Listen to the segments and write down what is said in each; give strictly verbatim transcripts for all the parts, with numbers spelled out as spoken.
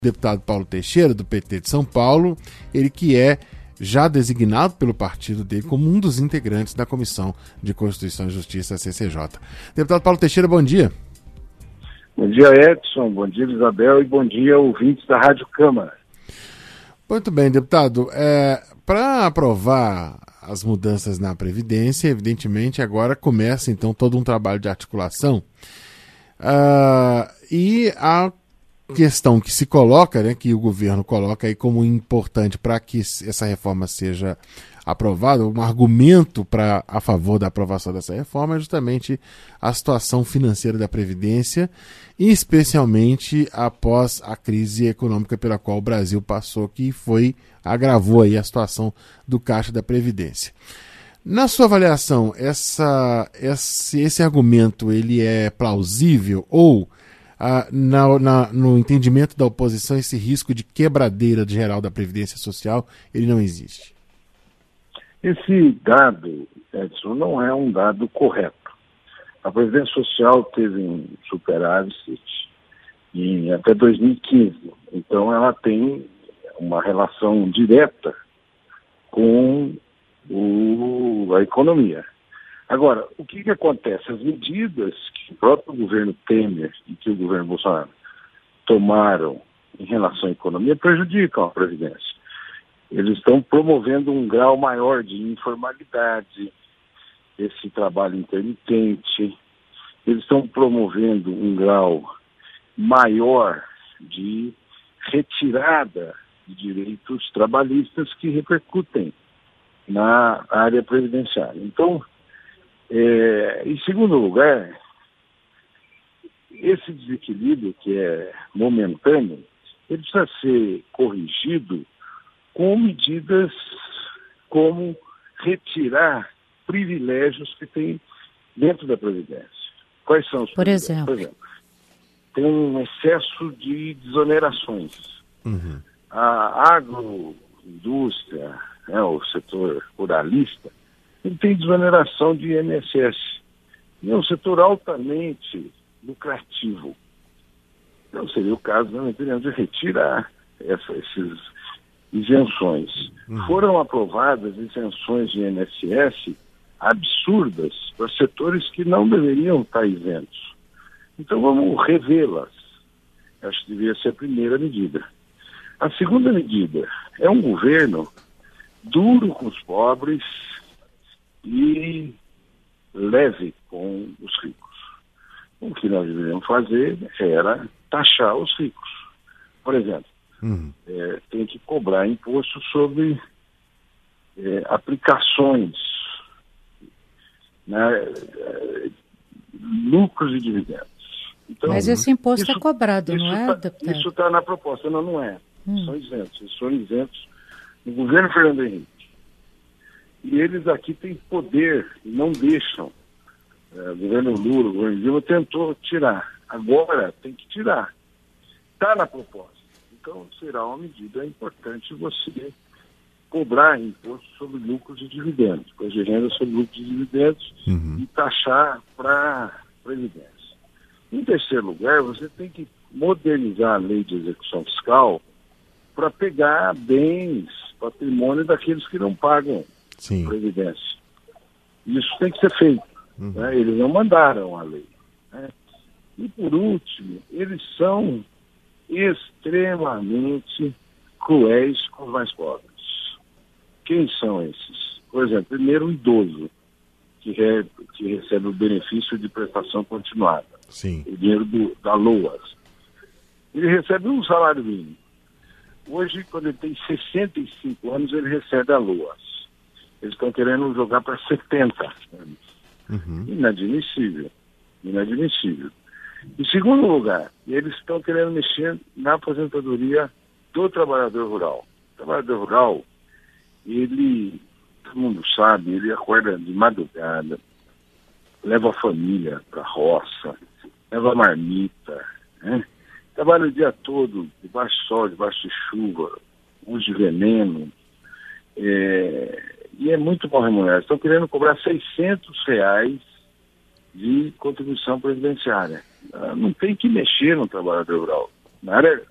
deputado Paulo Teixeira, do P T de São Paulo, ele que é já designado pelo partido dele como um dos integrantes da Comissão de Constituição e Justiça, C C J. Deputado Paulo Teixeira, bom dia. Bom dia, Edson, bom dia, Isabel, e bom dia, ouvintes da Rádio Câmara. Muito bem, deputado. É, para aprovar as mudanças na Previdência, evidentemente, agora começa, então, todo um trabalho de articulação. Uh, e a questão que se coloca, né, que o governo coloca aí como importante para que essa reforma seja aprovada, um argumento pra, a favor da aprovação dessa reforma é justamente a situação financeira da Previdência, e especialmente após a crise econômica pela qual o Brasil passou, que foi, agravou aí a situação do Caixa da Previdência. Na sua avaliação, essa, esse, esse argumento ele é plausível ou Ah, na, na, no entendimento da oposição, esse risco de quebradeira geral da Previdência Social, ele não existe? Esse dado, Edson, não é um dado correto. A Previdência Social teve um superávit em até dois mil e quinze, então ela tem uma relação direta com o, a economia. Agora, o que, que acontece? As medidas que o próprio governo Temer e que o governo Bolsonaro tomaram em relação à economia prejudicam a Previdência. Eles estão promovendo um grau maior de informalidade, esse trabalho intermitente, eles estão promovendo um grau maior de retirada de direitos trabalhistas que repercutem na área previdenciária. Então, É, em segundo lugar, esse desequilíbrio que é momentâneo, ele precisa ser corrigido com medidas como retirar privilégios que tem dentro da Previdência. Quais são os Por privilégios? exemplo? Por exemplo, tem um excesso de desonerações. Uhum. A agroindústria, né, o setor ruralista, ele tem desoneração de I N S S. E é um setor altamente lucrativo. Então seria o caso, na minha opinião, de retirar essa, essas isenções. Uhum. Foram aprovadas isenções de I N S S absurdas para setores que não deveriam estar isentos. Então vamos revê-las. Acho que deveria ser a primeira medida. A segunda medida é um governo duro com os pobres e leve com os ricos. O que nós deveríamos fazer era taxar os ricos. Por exemplo, uhum. é, tem que cobrar imposto sobre é, aplicações, né, é, lucros e dividendos. Então, mas esse imposto isso, é cobrado, não é, tá, deputado? Isso está na proposta. Não, não é. Hum. São isentos. Eles são isentos no governo Fernando Henrique. E eles aqui têm poder e não deixam. É, o governo Lula, o governo Dilma tentou tirar. Agora tem que tirar. Está na proposta. Então será uma medida importante você cobrar imposto sobre lucros e dividendos, imposto de renda sobre lucros e dividendos, uhum. e taxar para a Previdência. Em terceiro lugar, você tem que modernizar a lei de execução fiscal para pegar bens, patrimônio daqueles que não pagam Sim. Previdência. Isso tem que ser feito. Uhum. Né? Eles não mandaram a lei. Né? E por último, eles são extremamente cruéis com os mais pobres. Quem são esses? Por exemplo, primeiro o idoso, que, re, que recebe o benefício de prestação continuada. Sim. O dinheiro do, da LOAS. Ele recebe um salário mínimo. Hoje, quando ele tem sessenta e cinco anos, ele recebe a LOAS. Eles estão querendo jogar para setenta anos. Uhum. Inadmissível. Inadmissível. Em segundo lugar, eles estão querendo mexer na aposentadoria do trabalhador rural. O trabalhador rural, ele, todo mundo sabe, ele acorda de madrugada, leva a família para a roça, leva a marmita, né? Trabalha o dia todo, debaixo de sol, debaixo de chuva, uso de veneno, é... e é muito mal remunerado. Estão querendo cobrar seiscentos reais de contribuição previdenciária. Não tem que mexer no trabalhador rural. Na área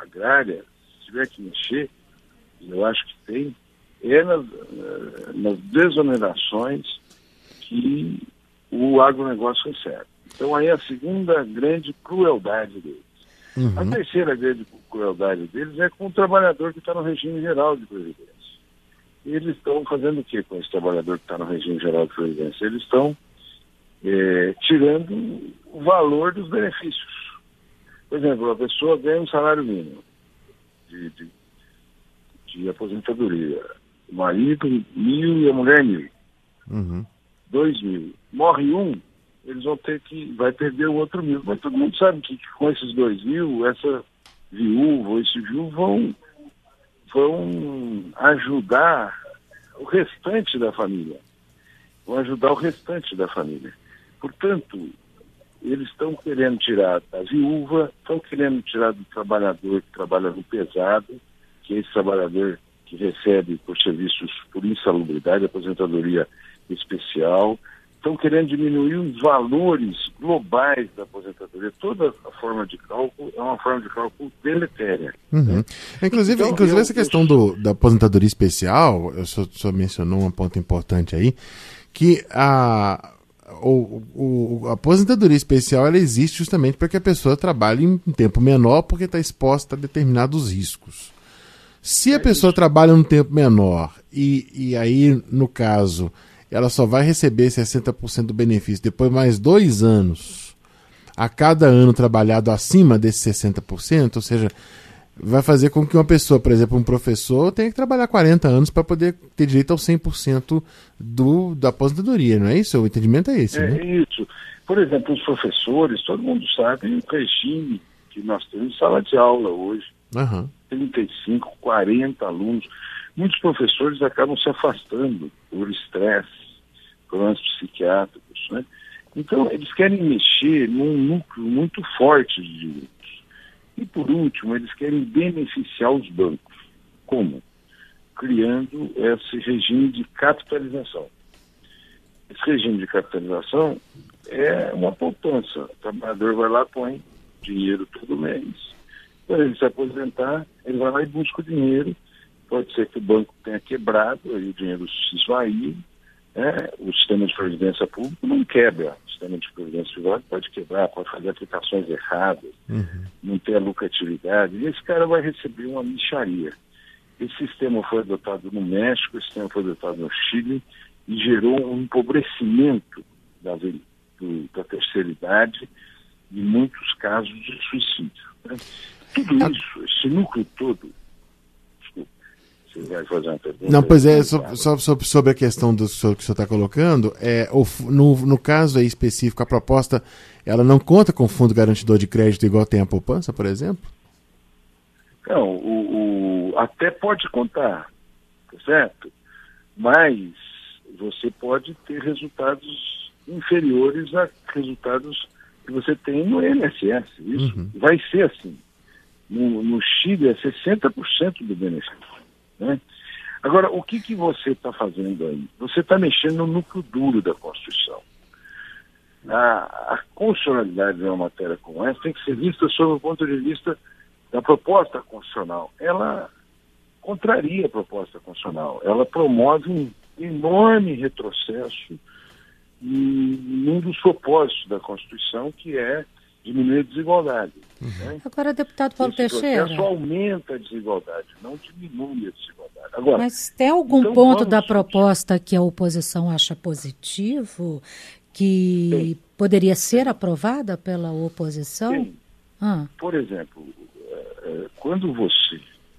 agrária, se tiver que mexer, eu acho que tem, é nas, nas desonerações que o agronegócio recebe. Então aí a segunda grande crueldade deles. Uhum. A terceira grande crueldade deles é com o trabalhador que está no regime geral de previdência. Eles estão fazendo o que com esse trabalhador que está no regime geral de previdência? Eles estão é, tirando o valor dos benefícios. Por exemplo, a pessoa ganha um salário mínimo de, de, de aposentadoria. O marido, mil e a mulher, mil. Uhum. Dois mil. Morre um, eles vão ter que, vai perder o outro mil. Mas todo mundo sabe que com esses dois mil, essa viúva ou esse viúvo vão, vão ajudar o restante da família. Vão ajudar o restante da família. Portanto, eles estão querendo tirar da viúva, estão querendo tirar do trabalhador que trabalha no pesado, que é esse trabalhador que recebe por serviços por insalubridade, aposentadoria especial, estão querendo diminuir os valores globais da aposentadoria. Toda a forma de cálculo é uma forma de cálculo deletéria. Uhum. Né? Inclusive, então, inclusive eu, essa questão eu... do, da aposentadoria especial, o senhor, o senhor mencionou um ponto importante aí, que a, o, o, a aposentadoria especial ela existe justamente para que a pessoa trabalhe em um tempo menor porque está exposta a determinados riscos. Se a é pessoa isso. trabalha num tempo menor e, e aí, no caso, ela só vai receber sessenta por cento do benefício depois de mais dois anos, a cada ano trabalhado acima desses sessenta por cento, ou seja, vai fazer com que uma pessoa, por exemplo, um professor, tenha que trabalhar quarenta anos para poder ter direito ao cem por cento do, da aposentadoria, não é isso? O entendimento é esse, é, né? É isso. Por exemplo, os professores, todo mundo sabe o regime que nós temos em sala de aula hoje. Uhum. trinta e cinco, quarenta alunos. Muitos professores acabam se afastando por estresse, problemas psiquiátricos, né? Então, eles querem mexer num núcleo muito forte de direitos. E, por último, eles querem beneficiar os bancos. Como? Criando esse regime de capitalização. Esse regime de capitalização é uma poupança. O trabalhador vai lá, põe dinheiro todo mês. Quando ele se aposentar, ele vai lá e busca o dinheiro. Pode ser que o banco tenha quebrado, aí o dinheiro se esvair. Né? O sistema de previdência pública não quebra. O sistema de previdência privada pode quebrar, pode fazer aplicações erradas, uhum. não ter a lucratividade. E esse cara vai receber uma mixaria. Esse sistema foi adotado no México, esse sistema foi adotado no Chile e gerou um empobrecimento da, do, da terceira idade e muitos casos de suicídio. Né? Tudo isso, esse núcleo todo, desculpa, você vai fazer uma pergunta. Não, pois é, so, so, so, sobre a questão do que o senhor está colocando, é, o, no, no caso aí específico, a proposta, ela não conta com o fundo garantidor de crédito igual tem a poupança, por exemplo? Não, o, o, até pode contar, tá certo? Mas você pode ter resultados inferiores a resultados que você tem no I N S S. Isso uhum. vai ser assim. No, no Chile é sessenta por cento do benefício. Né? Agora, o que, que você está fazendo aí? Você está mexendo no núcleo duro da Constituição. A, a constitucionalidade de uma matéria como essa tem que ser vista sob o ponto de vista da proposta constitucional. Ela contraria a proposta constitucional. Ela promove um enorme retrocesso em um dos propósitos da Constituição, que é diminuir a desigualdade. Uhum. Né? Agora, deputado Paulo Esse Teixeira... processo aumenta a desigualdade, não diminui a desigualdade. Agora, mas tem algum então ponto vamos... da proposta que a oposição acha positivo, que tem. Poderia ser aprovada pela oposição? Tem. Ah. Por exemplo, quando você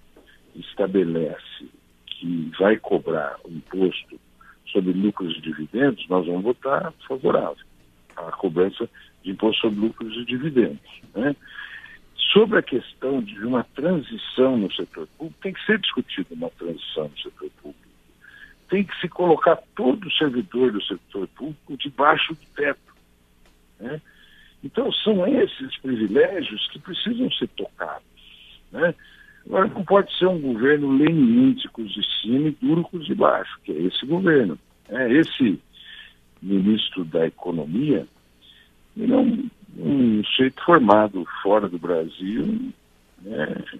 estabelece que vai cobrar um imposto sobre lucros e dividendos, nós vamos votar favorável à cobrança de imposto sobre lucros e dividendos. Né? Sobre a questão de uma transição no setor público, tem que ser discutida uma transição no setor público. Tem que se colocar todo servidor do setor público debaixo do teto. Né? Então, são esses privilégios que precisam ser tocados. Né? Agora, não pode ser um governo leniente com os de cima e duro com os de baixo, que é esse governo. É, esse ministro da Economia, ele é um, um sujeito formado fora do Brasil, né?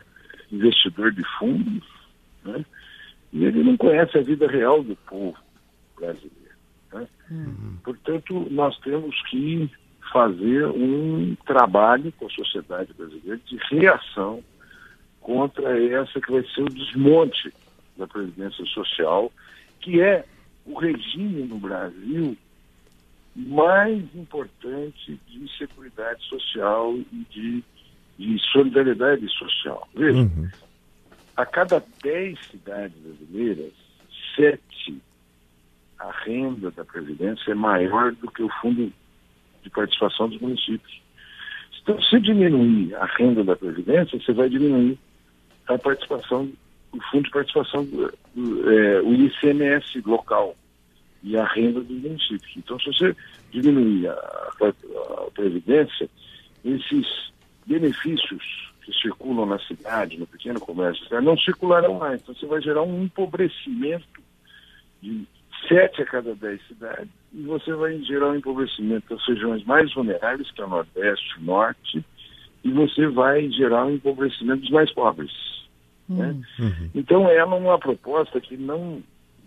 investidor de fundos, né? E ele não conhece a vida real do povo brasileiro, né? Uhum. Portanto, nós temos que fazer um trabalho com a sociedade brasileira de reação contra essa que vai ser o desmonte da Previdência Social, que é o regime no Brasil mais importante de seguridade social e de, de solidariedade social. Veja, uhum. a cada dez cidades brasileiras, sete, a renda da Previdência é maior do que o fundo de participação dos municípios. Então, se diminuir a renda da Previdência, você vai diminuir a participação, o fundo de participação, do, do, é, o I C M S local e a renda dos municípios. Então, se você diminuir a, a, a Previdência, esses benefícios que circulam na cidade, no pequeno comércio, não circularão mais. Então, você vai gerar um empobrecimento de sete a cada dez cidades, e você vai gerar um empobrecimento das regiões mais vulneráveis, que é o Nordeste, o Norte, e você vai gerar um empobrecimento dos mais pobres. Uhum. Né? Uhum. Então, ela é uma proposta que não,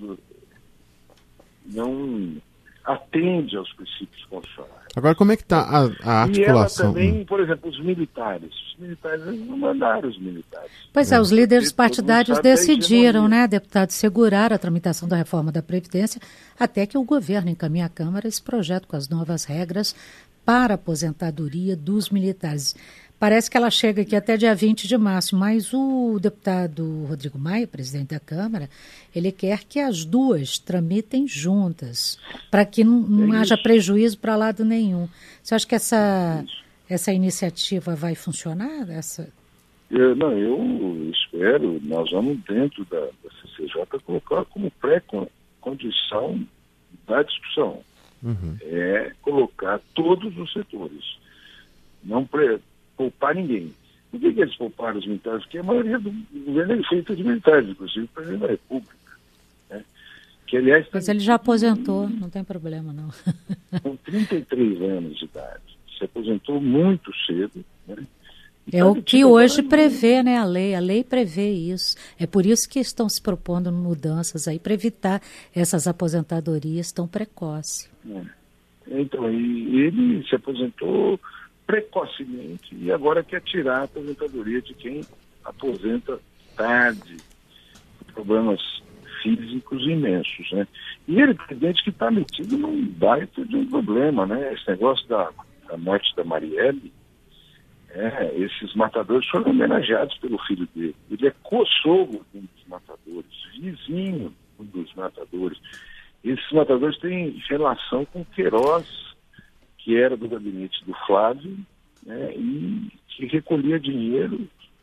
não atende aos princípios constitucionais. Agora, como é que está a, a articulação? E ela também, por exemplo, os militares. Os militares não mandaram os militares. Pois é, é os líderes partidários decidiram, né, deputado, segurar a tramitação da reforma da Previdência até que o governo encaminhe à Câmara esse projeto com as novas regras para a aposentadoria dos militares. Parece que ela chega aqui até dia vinte de março, mas o deputado Rodrigo Maia, presidente da Câmara, ele quer que as duas tramitem juntas, para que não, não é haja prejuízo para lado nenhum. Você acha que essa, essa iniciativa vai funcionar? Essa... Eu, não, eu espero, nós vamos dentro da, da C C J colocar como pré-condição da discussão. Uhum. É colocar todos os setores. Não pre... poupar ninguém. Por que, que eles pouparam os militares? Porque a maioria do governo é feita de militares, inclusive o presidente da República. Né? Que, aliás, Mas ele já aposentou, não tem problema, não. Com trinta e três anos de idade. Se aposentou muito cedo. Né? É o que hoje prevê, né, a lei. A lei prevê isso. É por isso que estão se propondo mudanças aí, para evitar essas aposentadorias tão precoces. É. Então, e ele se aposentou precocemente e agora quer tirar a aposentadoria de quem aposenta tarde, com problemas físicos imensos, né? E ele, presidente, que está metido num baita de um problema, né? Esse negócio da, da morte da Marielle, é, esses matadores foram homenageados pelo filho dele. Ele é co-sogro de um dos matadores, vizinho de um dos matadores. Esses matadores têm relação com Queiroz, que era do gabinete do Flávio, né, e que recolhia dinheiro.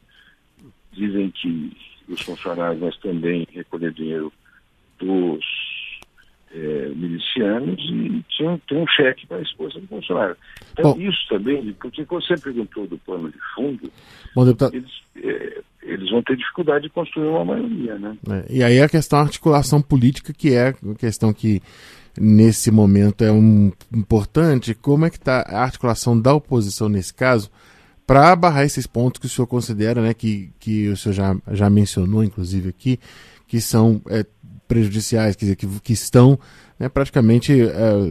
Dizem que os funcionários, mas também recolher dinheiro dos é, milicianos, e tinha, tinha um cheque para a esposa do funcionário. Então, bom, isso também, porque você perguntou do plano de fundo, bom, deputado, eles, é, eles vão ter dificuldade de construir uma maioria, né? É, e aí a questão da articulação política, que é a questão que nesse momento é um, importante. Como é que está a articulação da oposição nesse caso para barrar esses pontos que o senhor considera, né, que, que o senhor já, já mencionou, inclusive aqui, que são é, prejudiciais, quer dizer, que, que estão, né, praticamente, é,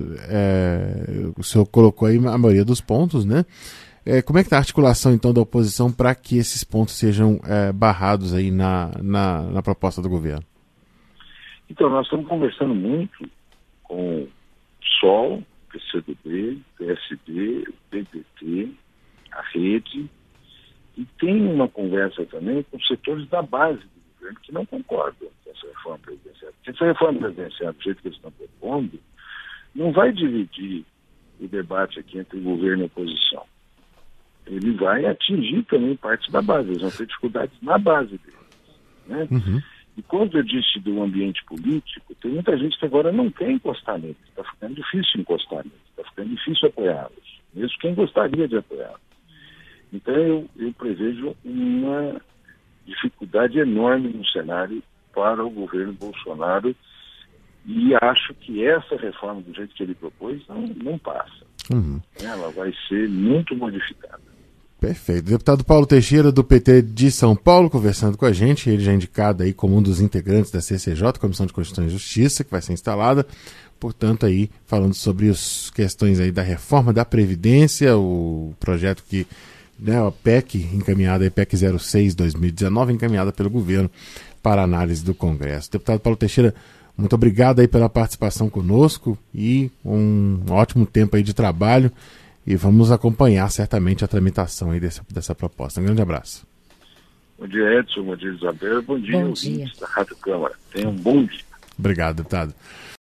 é, o senhor colocou aí a maioria dos pontos, né? É, como é que está a articulação, então, da oposição para que esses pontos sejam é, barrados aí na, na, na proposta do governo? Então, nós estamos conversando muito com o SOL, P C do B, P S D, P D T, a Rede, e tem uma conversa também com setores da base do governo que não concordam com essa reforma presidencial. Porque essa reforma presidencial, do jeito que eles estão propondo, não vai dividir o debate aqui entre governo e oposição. Ele vai atingir também partes da base, eles vão ter dificuldades na base deles, né? Uhum. E quando eu disse do ambiente político, tem muita gente que agora não quer encostar neles. Está ficando difícil encostar neles, está ficando difícil apoiá-los, mesmo quem gostaria de apoiá-los. Então eu, eu prevejo uma dificuldade enorme no cenário para o governo Bolsonaro, e acho que essa reforma, do jeito que ele propôs, não, não passa. Uhum. Ela vai ser muito modificada. Perfeito. Deputado Paulo Teixeira, do P T de São Paulo, conversando com a gente. Ele já é indicado aí como um dos integrantes da C C J, Comissão de Constituição e Justiça, que vai ser instalada. Portanto, aí, falando sobre as questões aí da reforma da Previdência, o projeto que, né, a P E C, encaminhada, a P E C zero seis barra dois mil e dezenove, encaminhada pelo governo para análise do Congresso. Deputado Paulo Teixeira, muito obrigado aí pela participação conosco e um ótimo tempo aí de trabalho. E vamos acompanhar certamente a tramitação aí desse, dessa proposta. Um grande abraço. Bom dia, Edson. Bom dia, Isabel. Bom dia, bom ouvintes dia. da Rádio Câmara. Tenham um bom dia. Obrigado, deputado.